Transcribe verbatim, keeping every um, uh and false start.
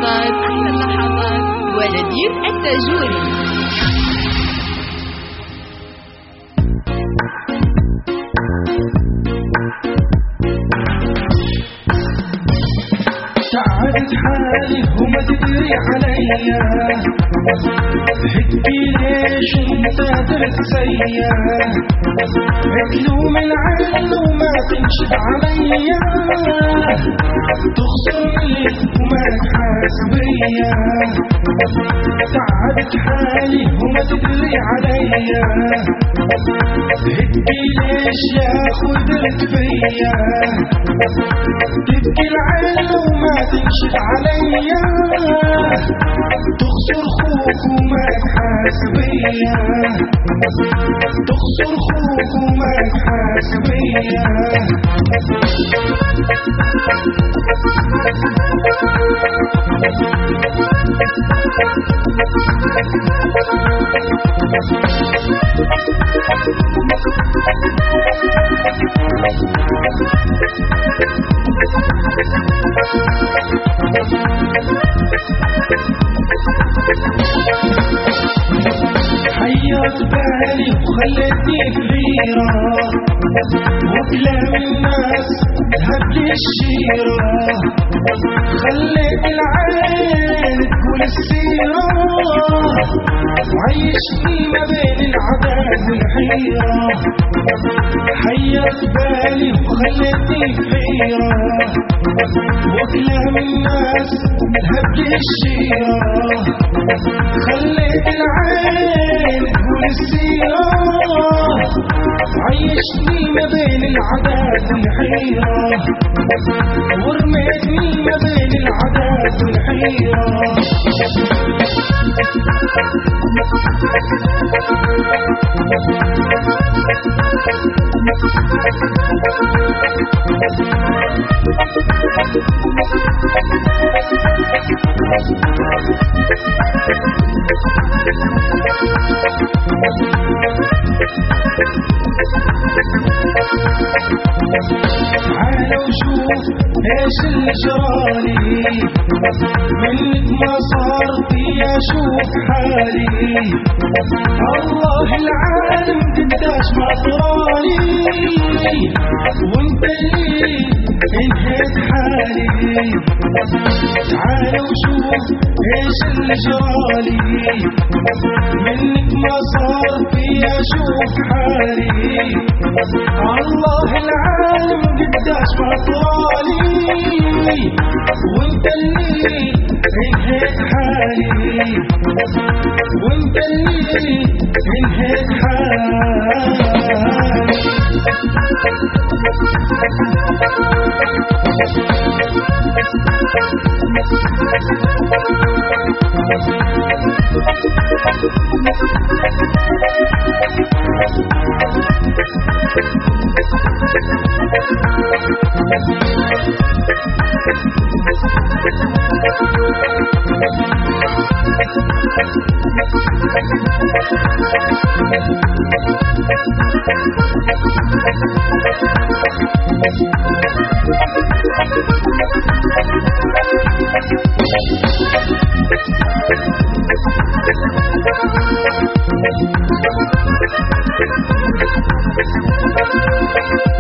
اللحظات أحلى اللحظات ونبيل التاجوري. تعبت حالي وما تدري عليا، هدي ليش انت ترتسيا، تلوم العين وما تنشد عليا، تخسرني وما تحاسبيا. تعبت حالي وما تدري عليا، هدي ليش يا اخوي درت فيا، تبكي العين وما تنشد عليا، تخسر خوك وما تحاسبيا، تخسر خوك وما تحاسبيا. حيرت بالي وخلتني كبيرة، وكلام الناس هبلي الشيرة، خليت العين تقول السيرة، وعيشني ما بين العذاب والحيرة. حيرت بالي وخلتني كبيرة، وكلام الناس هبلي الشيرة، خليت العين تقول السيرة، عيشني ما بين العذاب والحيرة، ورميتني ما بين العذاب والحيرة. تعالوا شوف ايش اللي جرالي، منك ما صارت اشوف حالي، الله العالم قداش ما طرالي، وانت اللي انهيت حالي. تعالوا شوف ايش اللي جرالي، منك ما صارت اشوف حالي، الله العالم قداش ما طرالي، وانت اللي انهيت حالي، وانت اللي انهيت حالي. Thank you.